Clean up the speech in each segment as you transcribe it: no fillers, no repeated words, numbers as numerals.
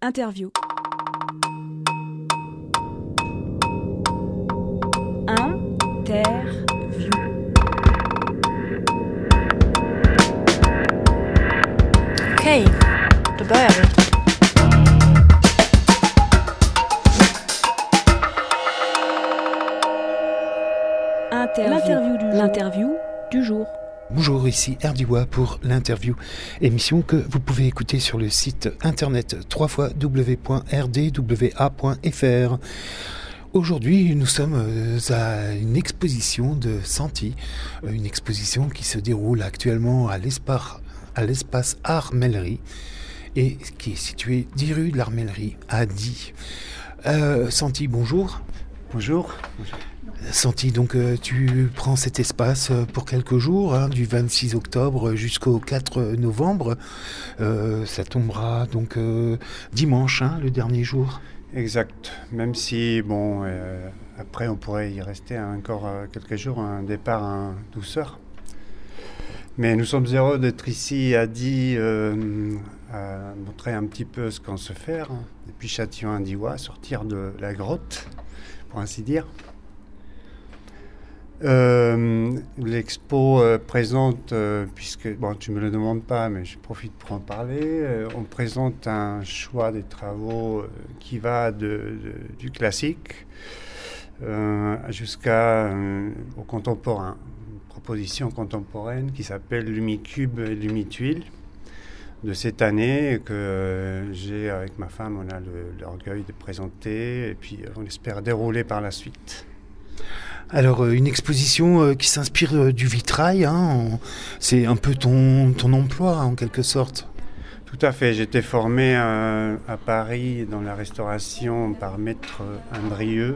Interview. Interview. Okej, då börjar vi. L'interview du jour. Bonjour, ici Erdiwa pour l'interview, émission que vous pouvez écouter sur le site internet www.rdwa.fr. Aujourd'hui, nous sommes à une exposition de Santi, une exposition qui se déroule actuellement à l'espace Art-Mellerie et qui est située 10 rue de l'Armellerie à Die. Santi, bonjour. Bonjour. Santi, donc tu prends cet espace pour quelques jours, du 26 octobre jusqu'au 4 novembre. Ça tombera donc dimanche, le dernier jour. Exact. Même si, après on pourrait y rester encore quelques jours, un départ en douceur. Mais nous sommes heureux d'être ici à Die, à montrer un petit peu ce qu'on sait faire. Depuis Châtillon-Indiwa, sortir de la grotte, pour ainsi dire. L'expo présente, puisque tu me le demandes pas, mais je profite pour en parler. On présente un choix des travaux qui va du classique jusqu'à au contemporain. Une proposition contemporaine qui s'appelle Lumicube et Lumituile de cette année que j'ai avec ma femme, on a l'orgueil de présenter et puis on espère dérouler par la suite. Alors, une exposition qui s'inspire du vitrail, c'est un peu ton emploi, en quelque sorte. Tout à fait. J'étais formé à Paris dans la restauration par Maître Andrieux.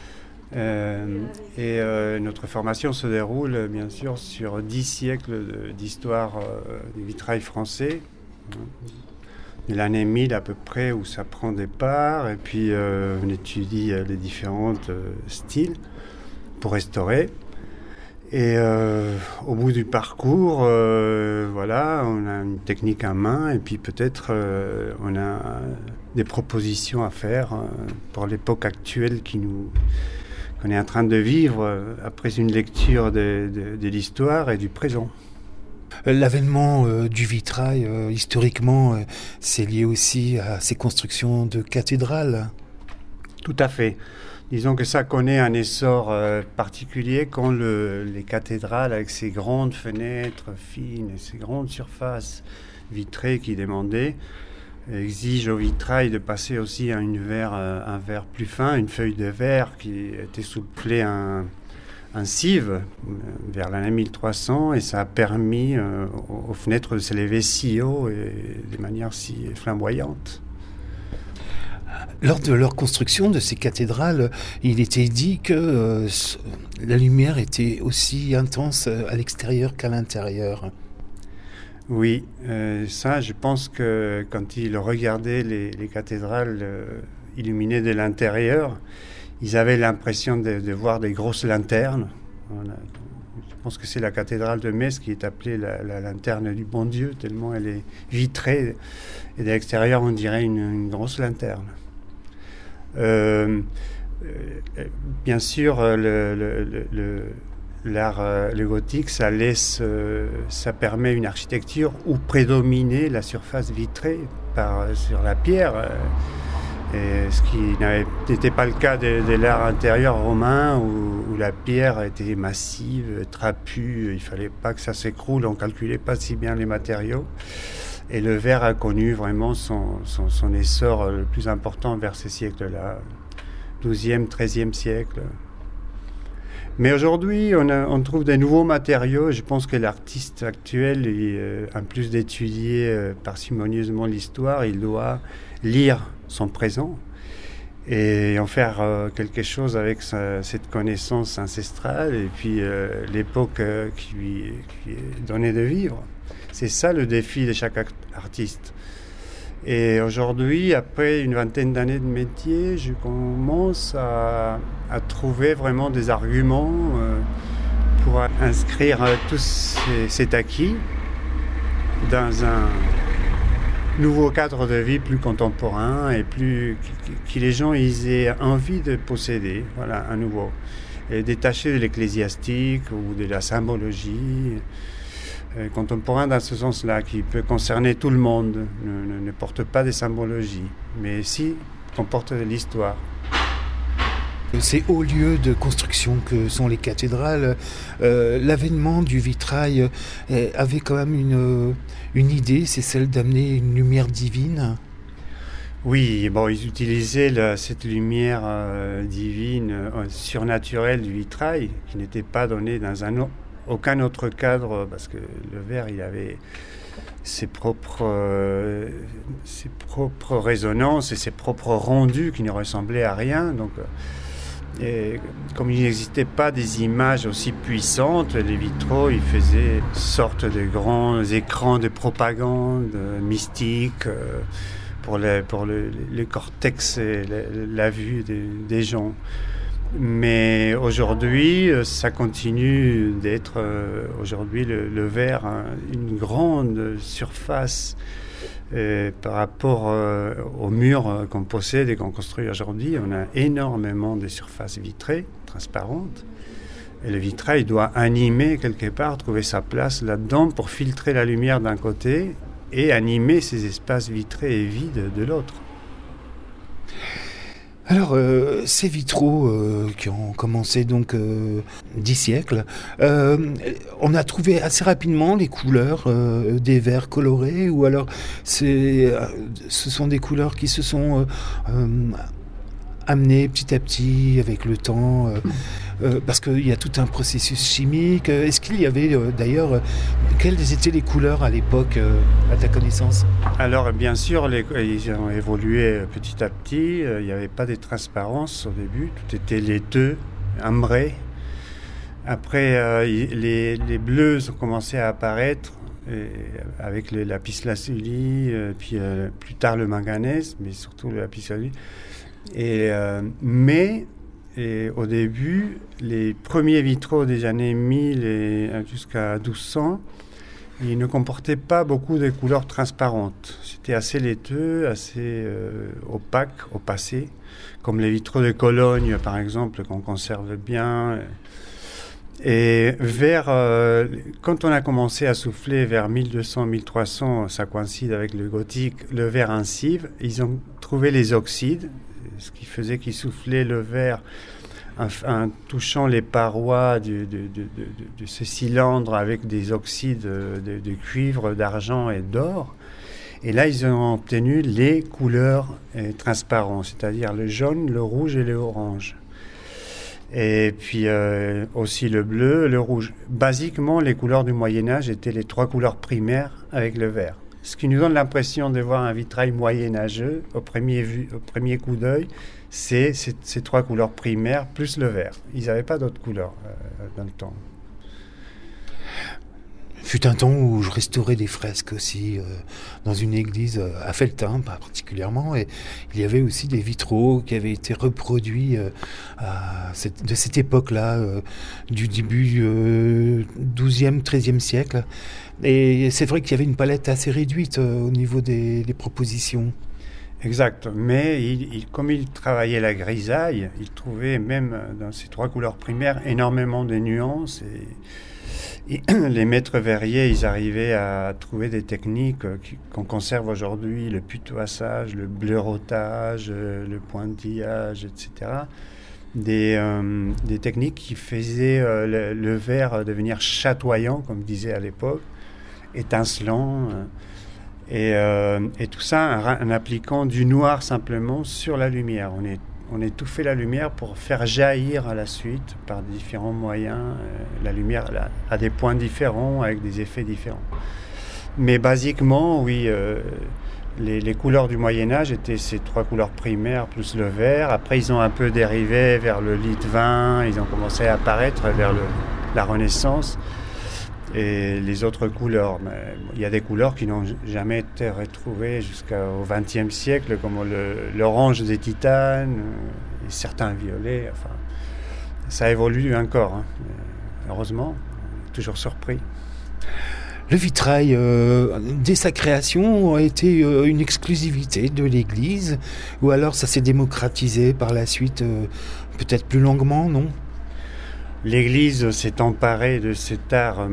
Notre formation se déroule, bien sûr, sur 10 siècles d'histoire du vitrail français. De l'année 1000 à peu près, où ça prend départ. Et puis, on étudie les différents styles pour restaurer. Et au bout du parcours, on a une technique en main et puis peut-être on a des propositions à faire pour l'époque actuelle qu'on est en train de vivre après une lecture de l'histoire et du présent. L'avènement du vitrail, historiquement, c'est lié aussi à ces constructions de cathédrales. Tout à fait. Disons que ça connaît un essor particulier quand les cathédrales, avec ces grandes fenêtres fines et ces grandes surfaces vitrées qui demandaient, exigent au vitrail de passer aussi à un verre plus fin, une feuille de verre qui était soufflée un cive vers l'année 1300, et ça a permis aux fenêtres de s'élever si haut et de manière si flamboyante. Lors de leur construction de ces cathédrales, il était dit que la lumière était aussi intense à l'extérieur qu'à l'intérieur. Oui, ça, je pense que quand ils regardaient les cathédrales illuminées de l'intérieur, ils avaient l'impression de voir des grosses lanternes. Je pense que c'est la cathédrale de Metz qui est appelée la lanterne du bon Dieu, tellement elle est vitrée. Et de l'extérieur, on dirait une grosse lanterne. Bien sûr, le gothique, ça permet une architecture où prédominait la surface vitrée sur la pierre, et ce qui n'était pas le cas de l'art intérieur romain où la pierre était massive, trapue, il fallait pas que ça s'écroule, on calculait pas si bien les matériaux. Et le verre a connu vraiment son essor le plus important vers ces siècles-là, 12e, 13e siècle. Mais aujourd'hui, on trouve des nouveaux matériaux. Je pense que l'artiste actuel, en plus d'étudier parcimonieusement l'histoire, il doit lire son présent et en faire quelque chose avec cette connaissance ancestrale et puis l'époque qui lui est donnée de vivre. C'est ça le défi de chaque artiste. Et aujourd'hui, après une vingtaine d'années de métier, je commence à trouver vraiment des arguments pour inscrire tout cet acquis dans nouveau cadre de vie plus contemporain et que les gens ils aient envie de posséder, voilà, un nouveau. Et détaché de l'ecclésiastique ou de la symbologie, contemporain dans ce sens-là, qui peut concerner tout le monde, ne porte pas des symbologies, mais si comporte de l'histoire. Ces hauts lieux de construction que sont les cathédrales, l'avènement du vitrail avait quand même une idée, c'est celle d'amener une lumière divine. Oui, bon, ils utilisaient cette lumière divine, surnaturelle du vitrail, qui n'était pas donnée dans aucun autre cadre, parce que le verre, il avait ses propres résonances et ses propres rendus qui ne ressemblaient à rien. Donc, et comme il n'existait pas des images aussi puissantes, les vitraux, ils faisaient sorte de grands écrans de propagande mystique pour le cortex et la vue des gens. Mais aujourd'hui, ça continue d'être aujourd'hui le verre, une grande surface par rapport aux murs qu'on possède et qu'on construit aujourd'hui. On a énormément de surfaces vitrées, transparentes. Et le vitrail doit animer quelque part, trouver sa place là-dedans pour filtrer la lumière d'un côté et animer ces espaces vitrés et vides de l'autre. Alors, ces vitraux qui ont commencé donc 10 siècles, on a trouvé assez rapidement les couleurs des verres colorés, ou alors ce sont des couleurs qui se sont amenées petit à petit avec le temps, parce qu'il y a tout un processus chimique. Est-ce qu'il y avait d'ailleurs, quelles étaient les couleurs à l'époque, à ta connaissance ? Alors bien sûr, ils ont évolué petit à petit. Il n'y avait pas de transparence au début, tout était laiteux, ambré. Après, les bleus ont commencé à apparaître avec le lapis-lazuli, puis plus tard le manganèse, mais surtout le lapis-lazuli. Mais au début, les premiers vitraux des années 1000 jusqu'à 1200, ils ne comportaient pas beaucoup de couleurs transparentes. C'était assez laiteux, assez opaque, opacé, comme les vitraux de Cologne, par exemple, qu'on conserve bien. Et quand on a commencé à souffler vers 1200-1300, ça coïncide avec le gothique, le verre incisive, ils ont trouvé les oxydes, ce qui faisait qu'ils soufflaient le verre en touchant les parois de ce cylindre avec des oxydes de cuivre, d'argent et d'or. Et là, ils ont obtenu les couleurs transparentes, c'est-à-dire le jaune, le rouge et le orange. Et puis aussi le bleu, le rouge. Basiquement, les couleurs du Moyen-Âge étaient les 3 couleurs primaires avec le vert. Ce qui nous donne l'impression de voir un vitrail moyenâgeux, au premier coup d'œil, c'est ces 3 couleurs primaires plus le vert. Ils n'avaient pas d'autres couleurs dans le temps. Fut un temps où je restaurais des fresques aussi dans une église à Felletin, pas particulièrement, et il y avait aussi des vitraux qui avaient été reproduits de cette époque-là, du début 12e, 13e siècle. Et c'est vrai qu'il y avait une palette assez réduite au niveau des propositions. Exact, mais comme il travaillait la grisaille, il trouvait même dans ces 3 couleurs primaires énormément de nuances et les maîtres verriers, ils arrivaient à trouver des techniques qu'on conserve aujourd'hui, le putoissage, le bleurotage, le pointillage, etc. Des techniques qui faisaient le verre devenir chatoyant, comme disait à l'époque, étincelant, et tout ça en appliquant du noir simplement sur la lumière. On étouffait la lumière pour faire jaillir à la suite, par différents moyens, la lumière à des points différents, avec des effets différents. Mais basiquement, oui, les couleurs du Moyen-Âge étaient ces 3 couleurs primaires plus le vert. Après, ils ont un peu dérivé vers le lit de vin, ils ont commencé à apparaître vers la Renaissance. Et les autres couleurs, il y a des couleurs qui n'ont jamais été retrouvées jusqu'au XXe siècle, comme l'orange des titanes, et certains violets. Enfin, ça évolue encore, hein. Heureusement, toujours surpris. Le vitrail, dès sa création, a été une exclusivité de l'Église, ou alors ça s'est démocratisé par la suite, peut-être plus longuement, non ? L'Église s'est emparée de cet art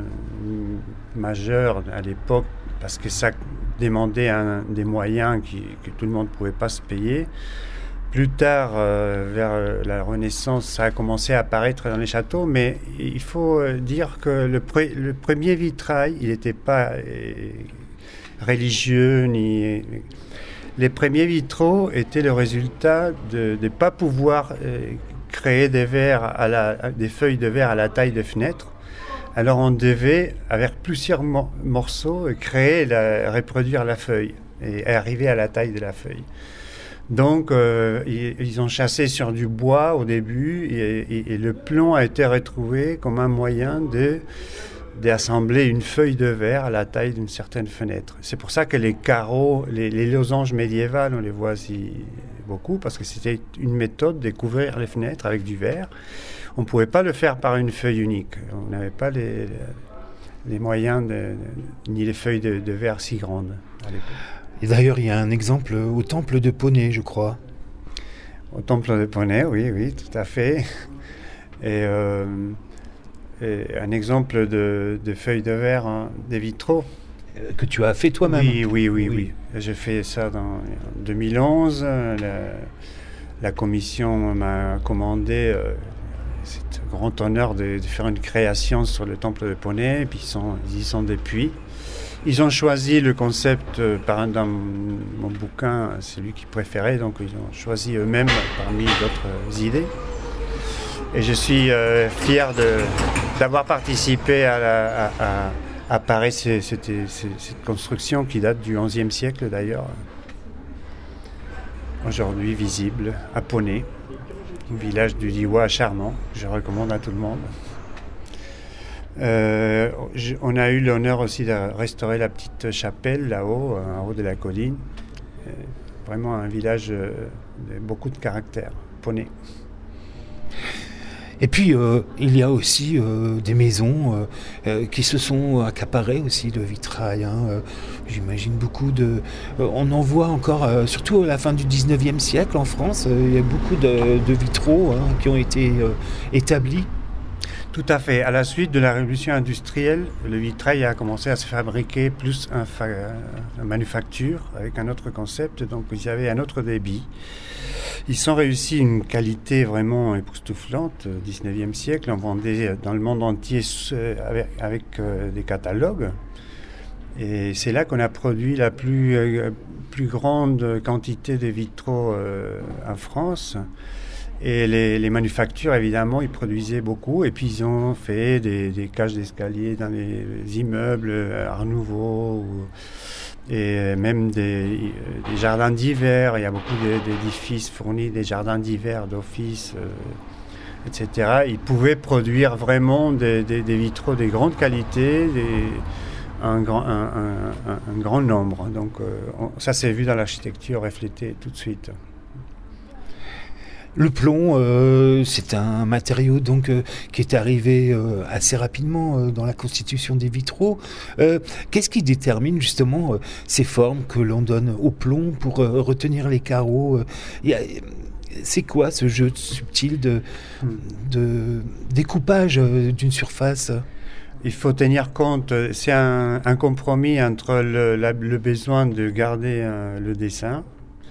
majeur à l'époque parce que ça demandait des moyens que tout le monde ne pouvait pas se payer. Plus tard, vers la Renaissance, ça a commencé à apparaître dans les châteaux, mais il faut dire que le premier vitrail, il n'était pas religieux, les premiers vitraux étaient le résultat de ne pas pouvoir créer des feuilles de verre à la taille de fenêtres. Alors on devait, avec plusieurs morceaux, reproduire la feuille et arriver à la taille de la feuille. Donc, ils ont chassé sur du bois au début et le plomb a été retrouvé comme un moyen d'assembler une feuille de verre à la taille d'une certaine fenêtre. C'est pour ça que les carreaux, les losanges médiévales, on les voit aussi beaucoup parce que c'était une méthode de couvrir les fenêtres avec du verre. On ne pouvait pas le faire par une feuille unique. On n'avait pas les moyens ni les feuilles de verre si grandes à l'époque. Et d'ailleurs, il y a un exemple au temple de Poney, je crois. Au temple de Poney, oui, tout à fait. Et un exemple de feuilles de verre, des vitraux. Que tu as fait toi-même. Oui. J'ai fait ça en 2011. La commission m'a commandé cet grand honneur de faire une création sur le temple de Poney. Et puis ils y sont depuis. Ils ont choisi le concept, dans mon bouquin, c'est lui qu'ils préféraient, donc ils ont choisi eux-mêmes parmi d'autres idées. Et je suis fier d'avoir participé à Paris, cette construction qui date du XIe siècle d'ailleurs. Aujourd'hui visible à Poney, un village du Diois charmant, que je recommande à tout le monde. On a eu l'honneur aussi de restaurer la petite chapelle là-haut, en haut de la colline. Vraiment un village de beaucoup de caractère, Poney. Et puis, il y a aussi des maisons qui se sont accaparées aussi de vitrail. J'imagine beaucoup on en voit encore, surtout à la fin du 19e siècle en France, il y a beaucoup de vitraux qui ont été établis. Tout à fait. À la suite de la révolution industrielle, le vitrail a commencé à se fabriquer plus en manufacture avec un autre concept. Donc, il y avait un autre débit. Ils ont réussi une qualité vraiment époustouflante au 19e siècle. On vendait dans le monde entier avec des catalogues. Et c'est là qu'on a produit la plus grande quantité de vitraux en France. Et les manufactures, évidemment, ils produisaient beaucoup. Et puis, ils ont fait des cages d'escalier dans les immeubles Art Nouveau et même des jardins d'hiver. Il y a beaucoup d'édifices fournis, des jardins d'hiver, d'office, etc. Ils pouvaient produire vraiment des vitraux de grande qualité, un grand nombre. Donc, ça s'est vu dans l'architecture reflété tout de suite. Le plomb, c'est un matériau donc qui est arrivé assez rapidement dans la constitution des vitraux. Qu'est-ce qui détermine justement ces formes que l'on donne au plomb pour retenir les carreaux c'est quoi ce jeu subtil de découpage d'une surface ? Il faut tenir compte, c'est un compromis entre le besoin de garder le dessin,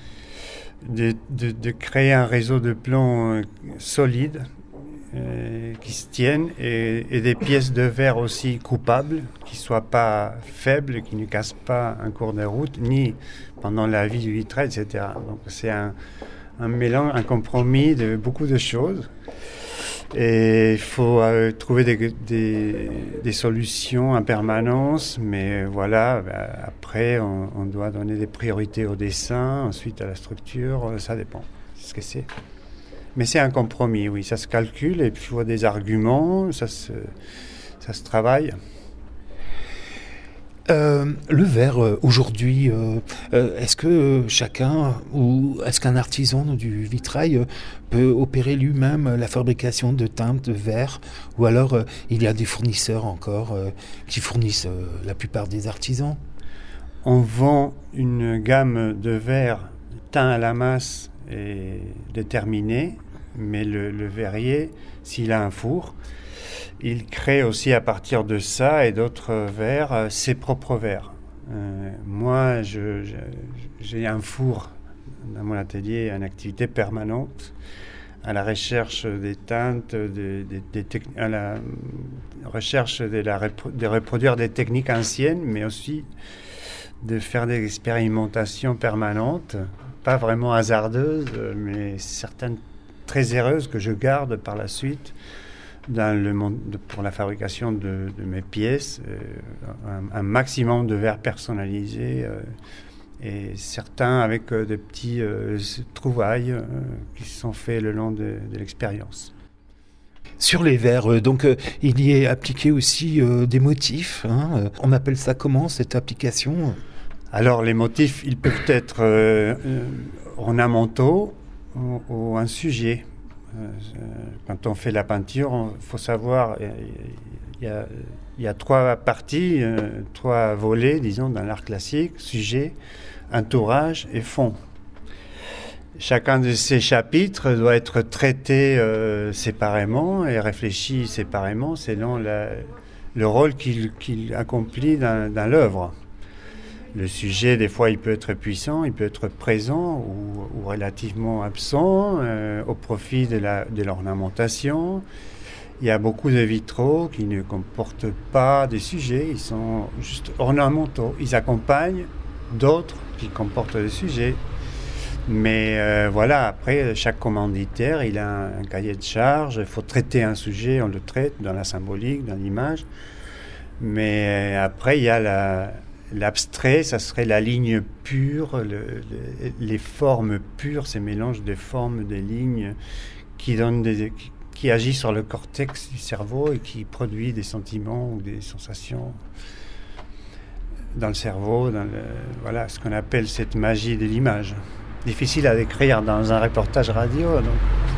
de créer un réseau de plomb solide qui se tienne et des pièces de verre aussi coupables, qui ne soient pas faibles, qui ne cassent pas en cours de route, ni pendant la vie du vitrail, etc. Donc c'est un mélange, un compromis de beaucoup de choses. Et il faut trouver des solutions en permanence, mais voilà, après on doit donner des priorités au dessin, ensuite à la structure, ça dépend, c'est ce que c'est. Mais c'est un compromis, oui, ça se calcule et puis il faut des arguments, ça se travaille. Le verre, aujourd'hui, est-ce que chacun ou est-ce qu'un artisan du vitrail peut opérer lui-même la fabrication de teintes de verre, ou alors il y a des fournisseurs encore qui fournissent la plupart des artisans? On vend une gamme de verres teints à la masse et déterminée, mais le verrier, s'il a un four, il crée aussi à partir de ça et d'autres verres ses propres verres. Moi, j'ai un four dans mon atelier, une activité permanente à la recherche des teintes, à la recherche de reproduire des techniques anciennes, mais aussi de faire des expérimentations permanentes, pas vraiment hasardeuses, mais certaines très heureuses que je garde par la suite pour la fabrication de mes pièces, un maximum de verres personnalisés et certains avec des petits trouvailles qui se sont faits le long de l'expérience. Sur les verres, donc il y est appliqué aussi des motifs. On appelle ça comment, cette application? Alors les motifs, ils peuvent être ornementaux ou un sujet. Quand on fait la peinture, il faut savoir, il y a trois parties, trois volets, disons, dans l'art classique: sujet, entourage et fond. Chacun de ces chapitres doit être traité séparément et réfléchi séparément selon le rôle qu'il accomplit dans l'œuvre. Le sujet, des fois, il peut être puissant, il peut être présent ou relativement absent, au profit de l'ornementation. Il y a beaucoup de vitraux qui ne comportent pas de sujets, ils sont juste ornementaux. Ils accompagnent d'autres qui comportent des sujets. Mais voilà, après, chaque commanditaire, il a un cahier de charge. Il faut traiter un sujet, on le traite dans la symbolique, dans l'image. Mais après, il y a l'abstrait, ça serait la ligne pure, les formes pures, ces mélanges de formes, de lignes qui agissent sur le cortex du cerveau et qui produit des sentiments ou des sensations dans le cerveau, voilà ce qu'on appelle cette magie de l'image. Difficile à décrire dans un reportage radio. Donc.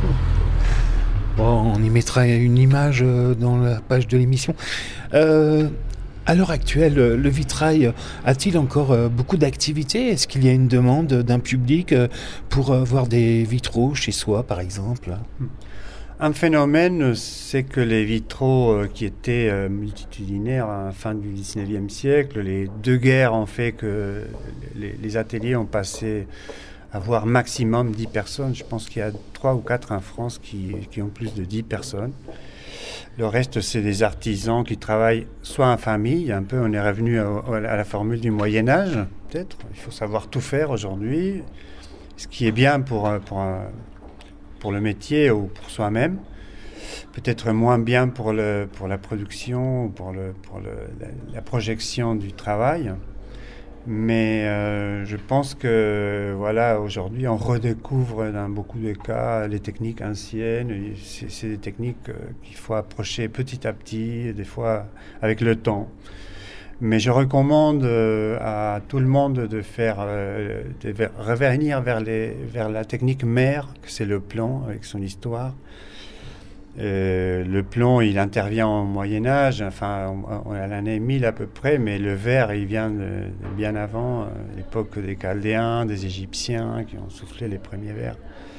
Bon, on y mettra une image dans la page de l'émission. À l'heure actuelle, le vitrail a-t-il encore beaucoup d'activités? Est-ce qu'il y a une demande d'un public pour voir des vitraux chez soi, par exemple? Un phénomène, c'est que les vitraux qui étaient multitudinaires à la fin du 19e siècle, les deux guerres ont fait que les ateliers ont passé à voir maximum 10 personnes. Je pense qu'il y a 3 ou 4 en France qui ont plus de 10 personnes. Le reste, c'est des artisans qui travaillent soit en famille, un peu, on est revenu à la formule du Moyen-Âge, peut-être. Il faut savoir tout faire aujourd'hui, ce qui est bien pour le métier ou pour soi-même. Peut-être moins bien pour la production ou pour la projection du travail. Mais je pense que voilà, aujourd'hui, on redécouvre dans beaucoup de cas les techniques anciennes. C'est des techniques qu'il faut approcher petit à petit, des fois avec le temps. Mais je recommande à tout le monde de revenir vers la technique mère, que c'est le plomb avec son histoire. Le plomb, il intervient au Moyen-Âge, enfin à l'année 1000 à peu près, mais le verre, il vient de bien avant, l'époque des Chaldéens, des Égyptiens qui ont soufflé les premiers verres.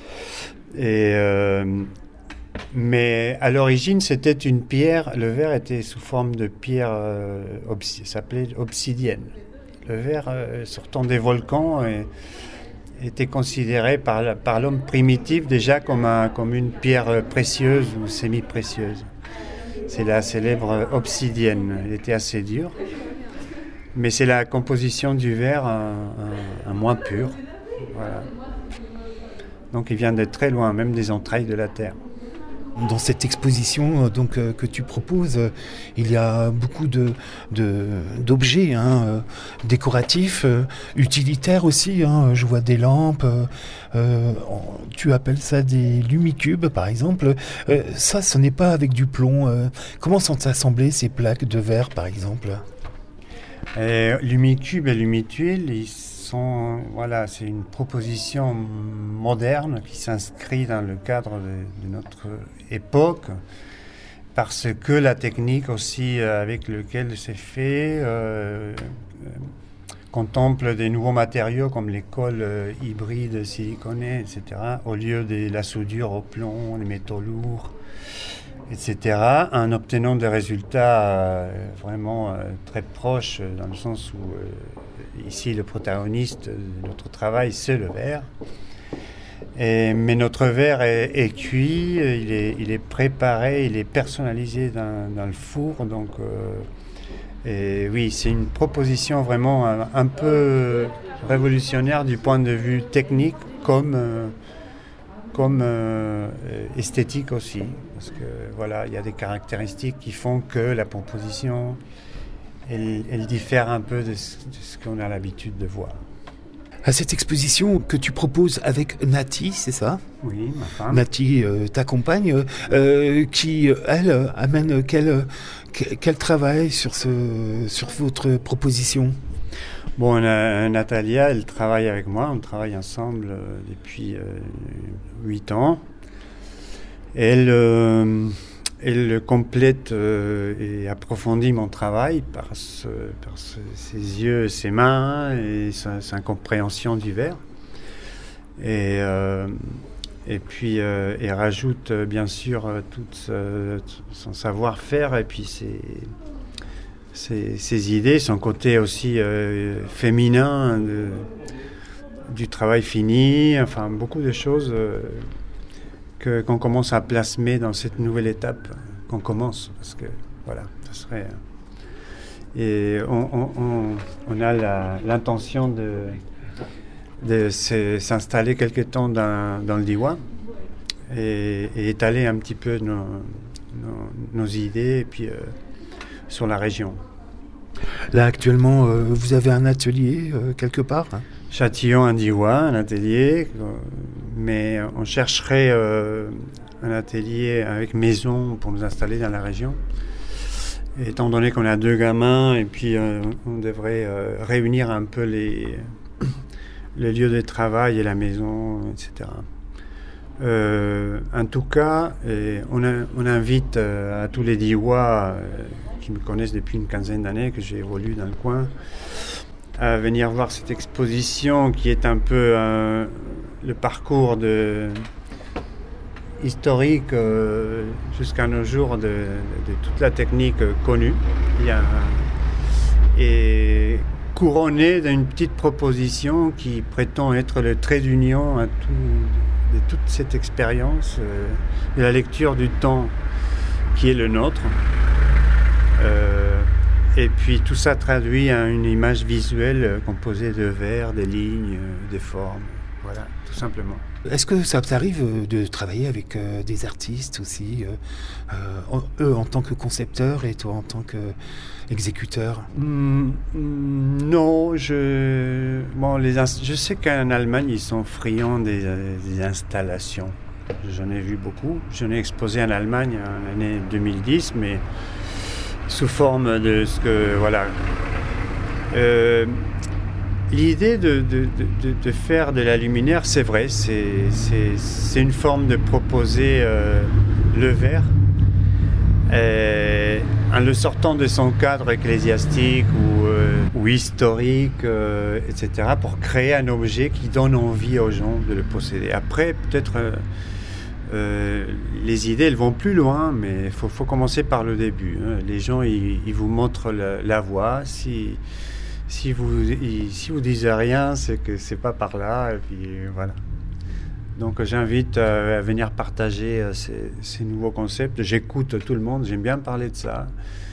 Mais à l'origine, c'était une pierre, le verre était sous forme de pierre, s'appelait obsidienne. Le verre, sortant des volcans, était considéré par l'homme primitif déjà comme une pierre précieuse ou semi-précieuse. C'est la célèbre obsidienne. Elle était assez dure, mais c'est la composition du verre un moins pure. Voilà. Donc il vient de très loin, même des entrailles de la Terre. Dans cette exposition que tu proposes, il y a beaucoup d'objets décoratifs, utilitaires aussi. Je vois des lampes. Tu appelles ça des lumicubes, par exemple. Ça, ce n'est pas avec du plomb. Comment sont assemblées ces plaques de verre, par exemple? Lumicube et Lumituile, c'est une proposition moderne qui s'inscrit dans le cadre de notre époque, parce que la technique aussi avec laquelle c'est fait contemple des nouveaux matériaux comme les cols hybrides siliconés, etc., au lieu de la soudure au plomb, les métaux lourds, etc., en obtenant des résultats vraiment très proches, dans le sens où ici le protagoniste de notre travail, c'est le verre. Mais notre verre est cuit, il est préparé, il est personnalisé dans le four, donc... Et oui, c'est une proposition vraiment un peu révolutionnaire du point de vue technique comme esthétique aussi. Parce que voilà, il y a des caractéristiques qui font que la proposition, elle diffère un peu de ce qu'on a l'habitude de voir. À cette exposition que tu proposes avec Nati, c'est ça ? Oui, ma femme. Nati, ta compagne, qui, elle, amène quel travail sur votre proposition ? Bon, Natalia, elle travaille avec moi, on travaille ensemble depuis 8 ans. Elle complète et approfondit mon travail par ses yeux, ses mains et sa compréhension du verre. Et puis elle rajoute bien sûr tout son savoir-faire et puis ses idées, son côté aussi féminin du travail fini, enfin beaucoup de choses qu'on commence à plasmer dans cette nouvelle étape qu'on commence, parce que voilà, ça serait... Et on a l'intention de s'installer quelque temps dans le Diois et étaler un petit peu nos idées et puis sur la région. Là actuellement, vous avez un atelier quelque part ? Châtillon, un Diois, un atelier, mais on chercherait un atelier avec maison pour nous installer dans la région. Et étant donné qu'on a 2 gamins, et puis on devrait réunir un peu les lieux de travail et la maison, etc. En tout cas, on invite à tous les Diois qui me connaissent depuis une quinzaine d'années, que j'ai évolué dans le coin, à venir voir cette exposition qui est un peu le parcours historique jusqu'à nos jours de toute la technique connue. Et couronné d'une petite proposition qui prétend être le trait d'union de toute cette expérience, de la lecture du temps qui est le nôtre. Et puis tout ça traduit en une image visuelle composée de vers, des lignes, des formes, voilà, tout simplement. Est-ce que ça t'arrive de travailler avec des artistes aussi, eux en tant que concepteurs et toi en tant qu'exécuteur ? Non, je sais qu'en Allemagne ils sont friands des installations. J'en ai vu beaucoup. J'en ai exposé en Allemagne en l'année 2010, mais sous forme de ce que voilà. L'idée de faire de la luminaire, c'est vrai, c'est une forme de proposer le verre en le sortant de son cadre ecclésiastique ou historique, etc., pour créer un objet qui donne envie aux gens de le posséder. Après, peut-être les idées, elles vont plus loin, mais il faut commencer par le début. Hein. Les gens, ils vous montrent la voie. Si vous dites rien, c'est que c'est pas par là, et puis voilà. Donc j'invite à venir partager ces nouveaux concepts. J'écoute tout le monde, j'aime bien parler de ça.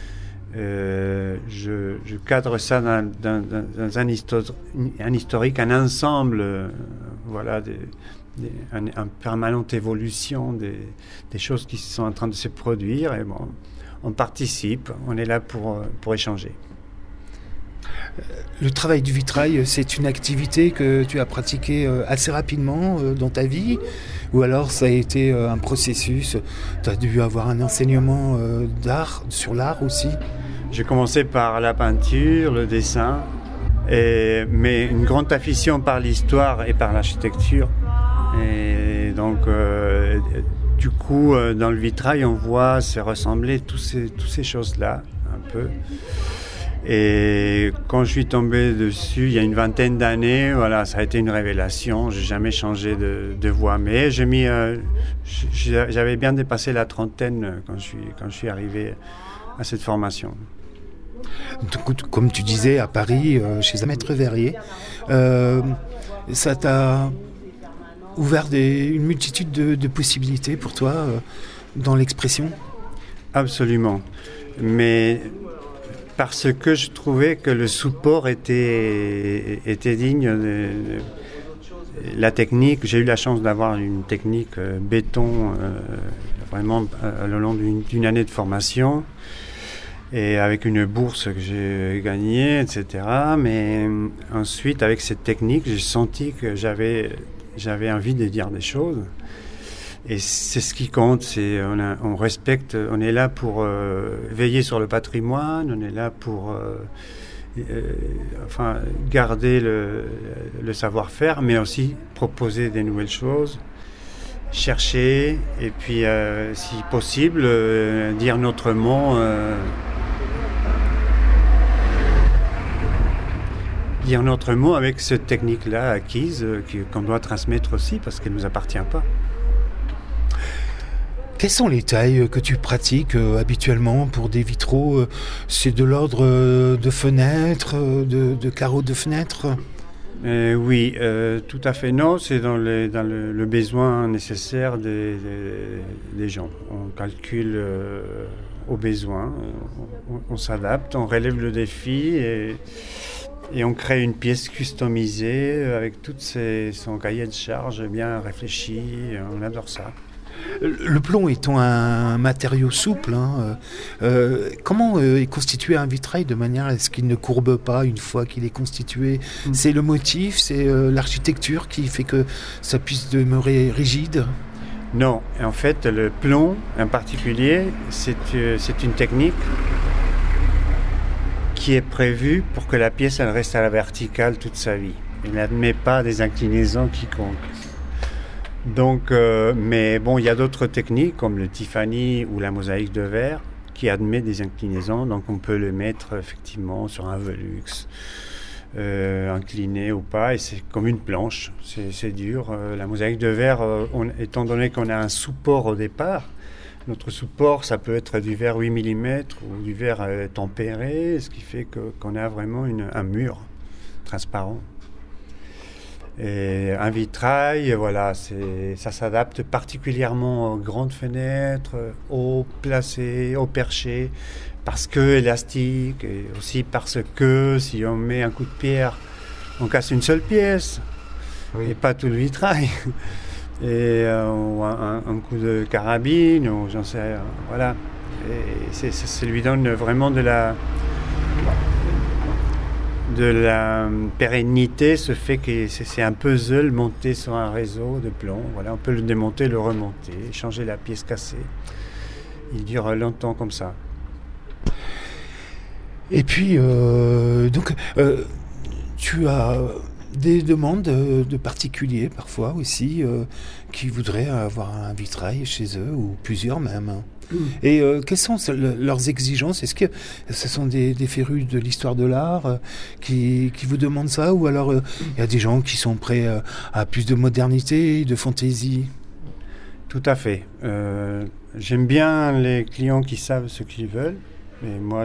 Je cadre ça dans un historique, un ensemble, voilà, en permanente évolution des choses qui sont en train de se produire. Et bon, on participe, on est là pour échanger. Le travail du vitrail, c'est une activité que tu as pratiquée assez rapidement dans ta vie, ou alors ça a été un processus, tu as dû avoir un enseignement d'art, sur l'art aussi ? J'ai commencé par la peinture, le dessin, mais une grande afition par l'histoire et par l'architecture. Et donc, du coup, dans le vitrail, on voit se ressembler toutes ces choses-là, un peu. Et quand je suis tombé dessus, il y a une vingtaine d'années, voilà, ça a été une révélation. J'ai jamais changé de voie, mais j'avais bien dépassé la trentaine quand je suis arrivé à cette formation. Comme tu disais, à Paris, chez un maître verrier, ça t'a ouvert une multitude de possibilités pour toi dans l'expression ? Absolument. Mais parce que je trouvais que le support était digne de la technique. J'ai eu la chance d'avoir une technique béton vraiment le long d'une année de formation et avec une bourse que j'ai gagnée, etc. Mais ensuite, avec cette technique, j'ai senti que j'avais envie de dire des choses. Et c'est ce qui compte, on respecte, on est là pour veiller sur le patrimoine, on est là pour garder le savoir-faire, mais aussi proposer des nouvelles choses, chercher, et puis si possible, dire notre mot. Dire notre mot avec cette technique-là acquise qu'on doit transmettre aussi parce qu'elle ne nous appartient pas. Quelles sont les tailles que tu pratiques habituellement pour des vitraux ? C'est de l'ordre de fenêtres, de carreaux de fenêtres ? Oui, tout à fait non. C'est dans le besoin nécessaire des gens. On calcule aux besoins, on s'adapte, on relève le défi et on crée une pièce customisée avec tout son cahier de charge bien réfléchi. On adore ça. Le plomb étant un matériau souple, comment est constitué un vitrail de manière à ce qu'il ne courbe pas une fois qu'il est constitué ? C'est le motif, c'est l'architecture qui fait que ça puisse demeurer rigide ? Non, en fait, le plomb en particulier, c'est une technique qui est prévue pour que la pièce elle reste à la verticale toute sa vie. Elle n'admet pas des inclinaisons quiconques. Donc, mais bon, il y a d'autres techniques comme le Tiffany ou la mosaïque de verre qui admet des inclinaisons. Donc, on peut le mettre effectivement sur un Velux, incliné ou pas, et c'est comme une planche. C'est dur. La mosaïque de verre, étant donné qu'on a un support au départ, notre support, ça peut être du verre 8 mm ou du verre tempéré, ce qui fait qu'on a vraiment un mur transparent. Et un vitrail, voilà, ça s'adapte particulièrement aux grandes fenêtres, haut placées, haut perché, parce que élastique, et aussi parce que si on met un coup de pierre, on casse une seule pièce, et pas tout le vitrail. Et ou un coup de carabine, ou j'en sais, voilà. Et ça lui donne vraiment de la pérennité, ce fait que c'est un puzzle monté sur un réseau de plomb. Voilà, on peut le démonter, le remonter, changer la pièce cassée. Il dure longtemps comme ça. Et puis, tu as des demandes de particuliers parfois aussi qui voudraient avoir un vitrail chez eux, ou plusieurs même. Et quelles sont leurs exigences ? Est-ce que ce sont des férus de l'histoire de l'art qui vous demandent ça, ou alors il y a des gens qui sont prêts à plus de modernité, de fantaisie ? Tout à fait. J'aime bien les clients qui savent ce qu'ils veulent, mais moi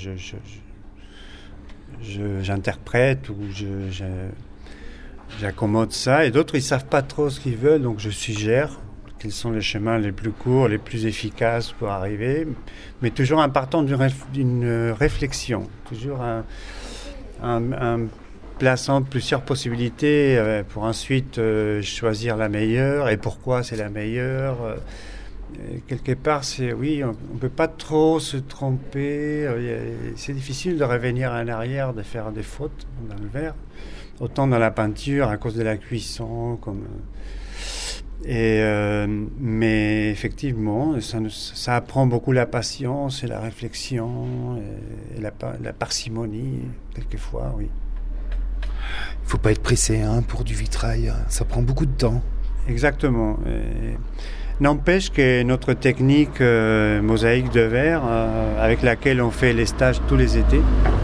j'interprète ou j'accommode ça, et d'autres ils savent pas trop ce qu'ils veulent, donc je suggère quels sont les chemins les plus courts, les plus efficaces pour arriver, mais toujours en partant d'une réflexion, toujours en plaçant plusieurs possibilités pour ensuite choisir la meilleure, et pourquoi c'est la meilleure. Quelque part, on ne peut pas trop se tromper, c'est difficile de revenir en arrière, de faire des fautes dans le verre, autant dans la peinture à cause de la cuisson, Mais effectivement, ça apprend beaucoup la patience et la réflexion et la parcimonie, quelquefois, oui. Il ne faut pas être pressé pour du vitrail, ça prend beaucoup de temps. Exactement. N'empêche que notre technique mosaïque de verre, avec laquelle on fait les stages tous les étés,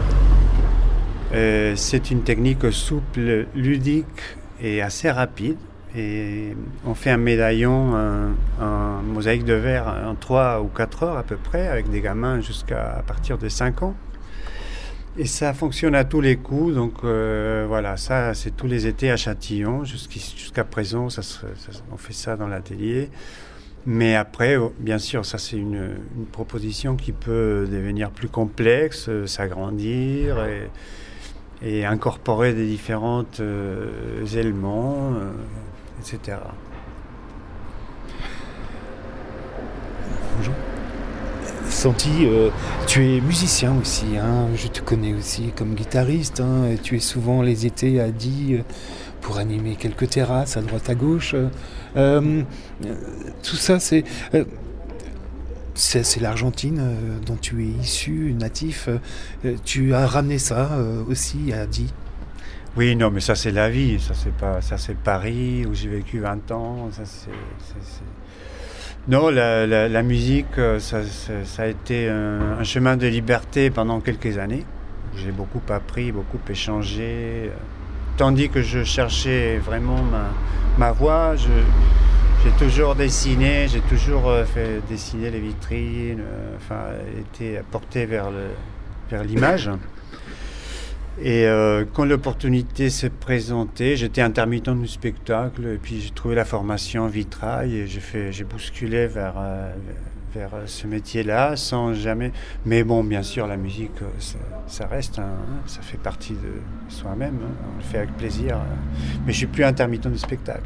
c'est une technique souple, ludique et assez rapide. Et on fait un médaillon en mosaïque de verre en 3 ou 4 heures à peu près, avec des gamins à partir de 5 ans. Et ça fonctionne à tous les coups, donc voilà, ça c'est tous les étés à Châtillon. Jusqu'à présent, on fait ça dans l'atelier. Mais après, bien sûr, ça c'est une proposition qui peut devenir plus complexe, s'agrandir et incorporer des différents éléments, etc. Bonjour. Santi, tu es musicien aussi, je te connais aussi comme guitariste, et tu es souvent les étés à Die pour animer quelques terrasses à droite à gauche. Tout ça, c'est l'Argentine dont tu es issu, natif. Tu as ramené ça aussi à Die. Oui, non, mais ça c'est la vie, ça c'est Paris où j'ai vécu 20 ans, ça c'est... Non, la musique, ça a été un chemin de liberté pendant quelques années. J'ai beaucoup appris, beaucoup échangé. Tandis que je cherchais vraiment ma voie, j'ai toujours dessiné, j'ai toujours fait dessiner les vitrines, été porté vers l'image. Et quand l'opportunité s'est présentée, j'étais intermittent du spectacle et puis j'ai trouvé la formation vitrail et j'ai bousculé vers ce métier-là sans jamais... Mais bon, bien sûr, la musique, ça reste, ça fait partie de soi-même, on le fait avec plaisir. Mais je suis plus intermittent du spectacle.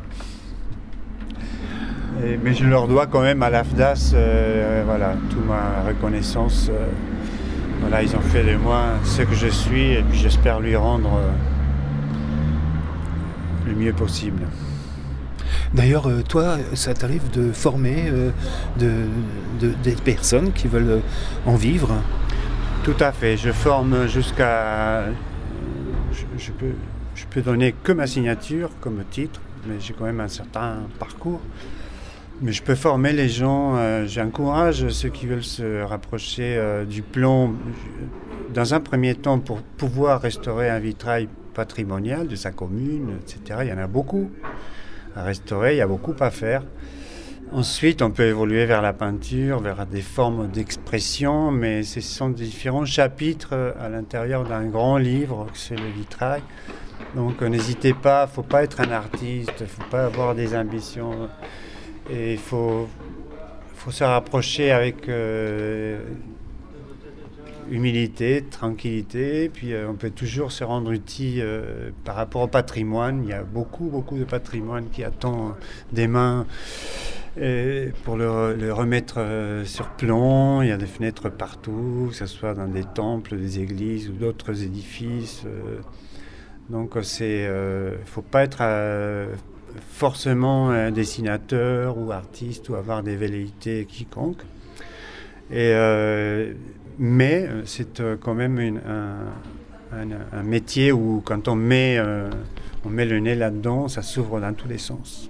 Mais je leur dois quand même à l'AFDAS, toute ma reconnaissance. Voilà, ils ont fait de moi ce que je suis et puis j'espère lui rendre le mieux possible. D'ailleurs, toi, ça t'arrive de former des personnes qui veulent en vivre? Tout à fait. Je forme jusqu'à... Je peux donner que ma signature comme titre, mais j'ai quand même un certain parcours. Mais je peux former les gens, j'encourage ceux qui veulent se rapprocher du plomb, dans un premier temps pour pouvoir restaurer un vitrail patrimonial de sa commune, etc. Il y en a beaucoup à restaurer, il y a beaucoup à faire. Ensuite, on peut évoluer vers la peinture, vers des formes d'expression, mais ce sont différents chapitres à l'intérieur d'un grand livre, c'est le vitrail. Donc n'hésitez pas, il ne faut pas être un artiste, il ne faut pas avoir des ambitions... Et il faut se rapprocher avec humilité, tranquillité. Puis on peut toujours se rendre utile par rapport au patrimoine. Il y a beaucoup de patrimoine qui attend des mains pour le remettre sur plomb. Il y a des fenêtres partout, que ce soit dans des temples, des églises ou d'autres édifices. Donc il ne faut pas être... forcément un dessinateur ou artiste ou avoir des velléités quiconque. Mais c'est quand même un métier où quand on met le nez là-dedans, ça s'ouvre dans tous les sens.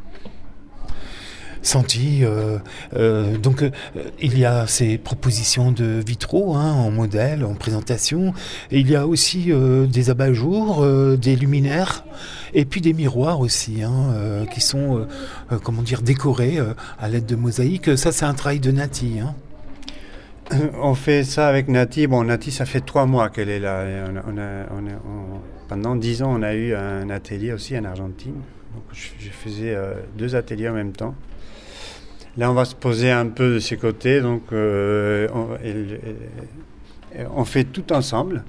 Santi, donc il y a ces propositions de vitraux en modèle, en présentation, et il y a aussi des abat-jours, des luminaires, et puis des miroirs aussi, qui sont décorés à l'aide de mosaïques. Ça, c'est un travail de Nati. On fait ça avec Nati. Bon, Nati, ça fait 3 mois qu'elle est là. Pendant 10 ans, on a eu un atelier aussi en Argentine. Donc, je faisais 2 ateliers en même temps. Là, on va se poser un peu de ses côtés, donc on fait tout ensemble.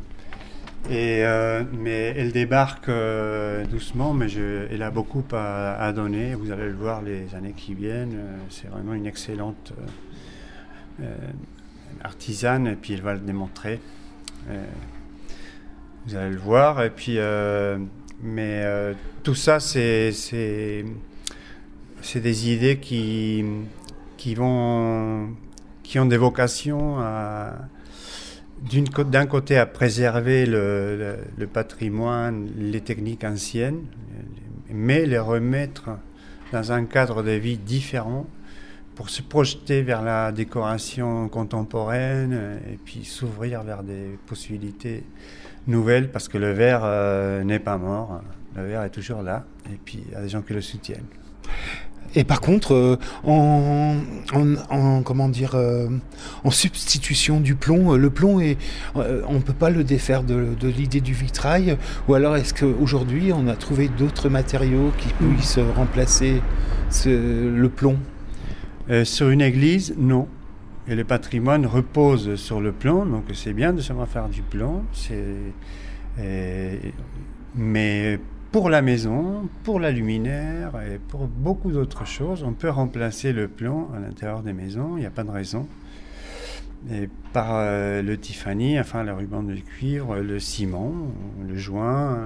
Mais elle débarque doucement, mais elle a beaucoup à donner. Vous allez le voir les années qui viennent. C'est vraiment une excellente artisane, et puis elle va le démontrer. Vous allez le voir. Et puis, tout ça, c'est c'est des idées qui ont des vocations d'un côté à préserver le patrimoine, les techniques anciennes, mais les remettre dans un cadre de vie différent pour se projeter vers la décoration contemporaine et puis s'ouvrir vers des possibilités nouvelles, parce que le verre n'est pas mort, le verre est toujours là, et puis il y a des gens qui le soutiennent. Et par contre, en substitution du plomb, le plomb on ne peut pas le défaire de l'idée du vitrail, ou alors est-ce qu'aujourd'hui on a trouvé d'autres matériaux qui puissent remplacer le plomb? Sur une église, non. Et le patrimoine repose sur le plomb, donc c'est bien de savoir faire du plomb. Mais pour la maison, pour la luminaire et pour beaucoup d'autres choses, on peut remplacer le plomb à l'intérieur des maisons, il n'y a pas de raison. Et par le Tiffany, enfin le ruban de cuivre, le ciment, le joint.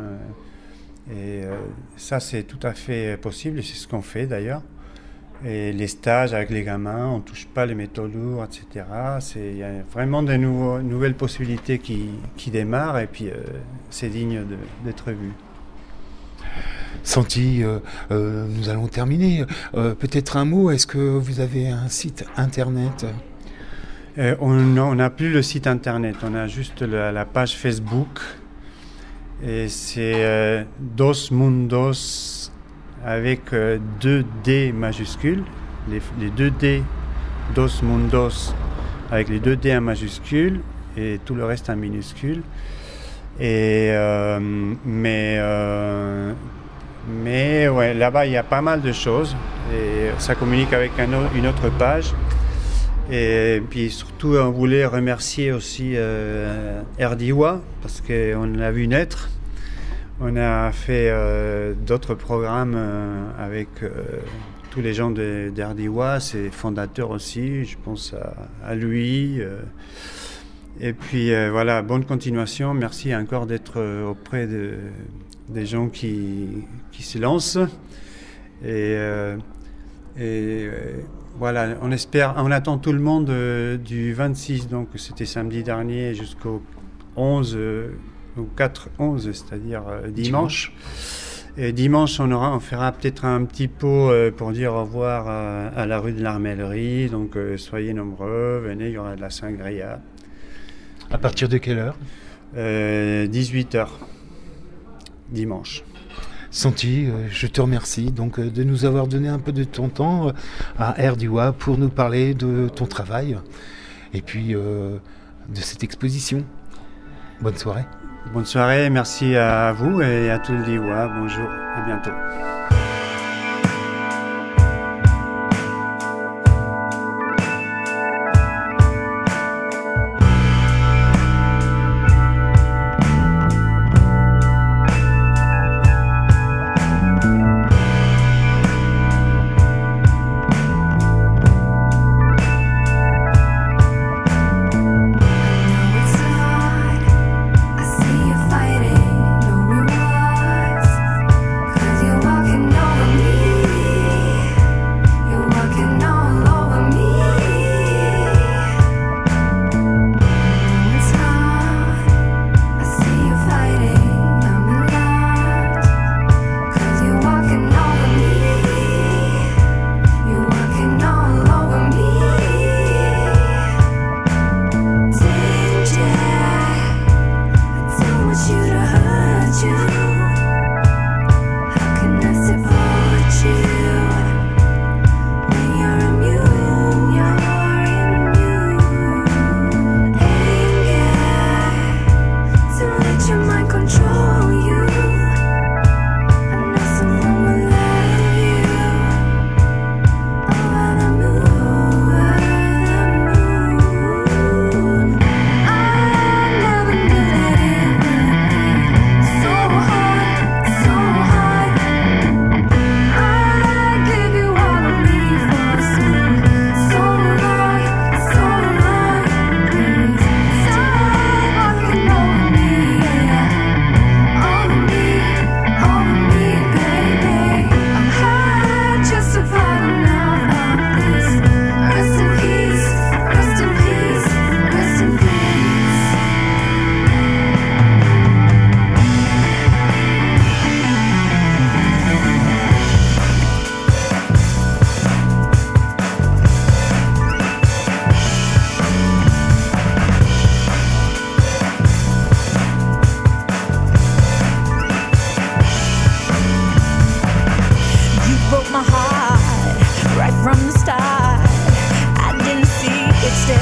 Ça, c'est tout à fait possible, et c'est ce qu'on fait d'ailleurs. Et les stages avec les gamins, on ne touche pas les métaux lourds, etc. Il y a vraiment de nouvelles possibilités qui démarrent, et puis c'est digne d'être vu. Santi, nous allons terminer. Peut-être un mot, est-ce que vous avez un site internet? On n'a plus le site internet, on a juste la page Facebook. Et c'est Dos Mundos avec 2 D majuscules, les 2 D, Dos Mundos avec les 2 D en majuscules et tout le reste en minuscule. Mais ouais, là-bas il y a pas mal de choses et ça communique avec une autre page. Et puis surtout on voulait remercier aussi Erdiwa, parce qu'on l'a vu naître. On a fait d'autres programmes avec tous les gens d'Erdiwa, ses fondateurs aussi, je pense à lui. Et puis voilà, bonne continuation. Merci encore d'être auprès des gens qui se lancent. Et voilà, on attend tout le monde du 26, donc c'était samedi dernier, jusqu'au 11, au 4-11, c'est-à-dire dimanche. Et dimanche, on fera peut-être un petit pot pour dire au revoir à la rue de l'Armellerie. Donc soyez nombreux, venez, il y aura de la sangria. À partir de quelle heure? 18h, dimanche. Santi, je te remercie donc de nous avoir donné un peu de ton temps à Erdiwa pour nous parler de ton travail et puis de cette exposition. Bonne soirée. Bonne soirée, merci à vous et à tout le Diwa. Bonjour, à bientôt. Walking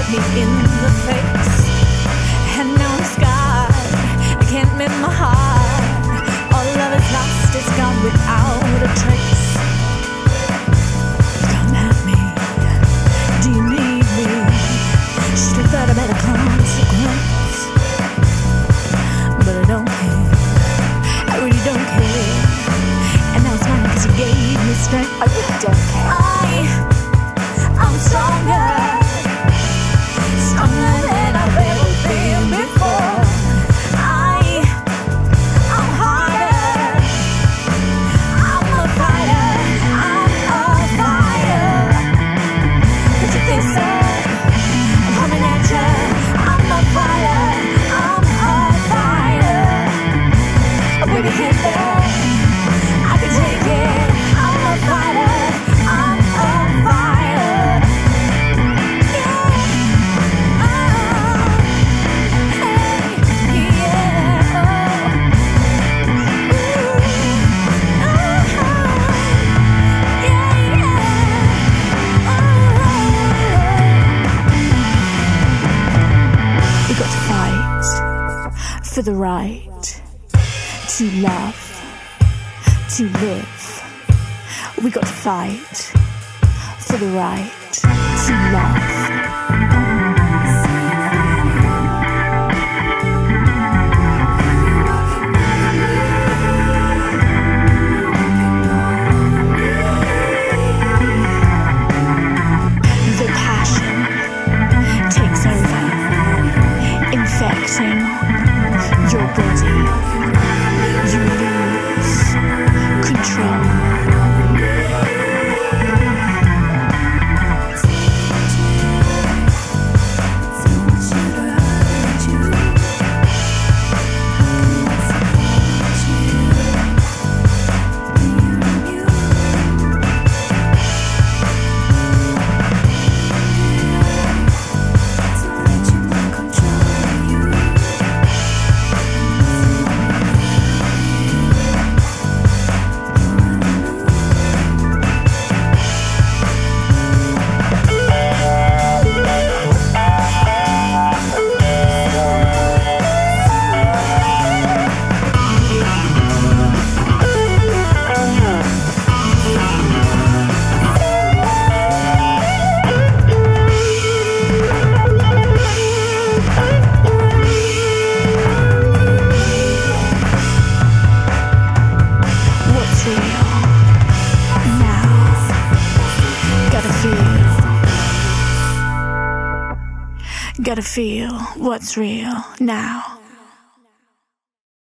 me in the face. And now I'm scarred, I can't mend my heart. All love is lost, it's gone without a trace. Come at me, do you need me? Should have thought about a consequence. But I don't care, I really don't care. And now it's mine because you gave me strength. I really don't care. I'm stronger, stronger than I've ever been before. I'm harder, I'm a fighter, But you think so? I'm coming at ya. I'm a fighter, Baby, hit that, I can take it. I'm a fighter, We got to fight for the right to love, to live. We got to fight for the right to love. The passion takes over, infecting your body. You lose control. Gotta feel what's real now.